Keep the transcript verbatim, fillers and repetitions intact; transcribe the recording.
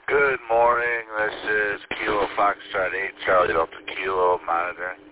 Good morning. This is Kilo Foxtrot eight, Charlie Delta Kilo monitoring.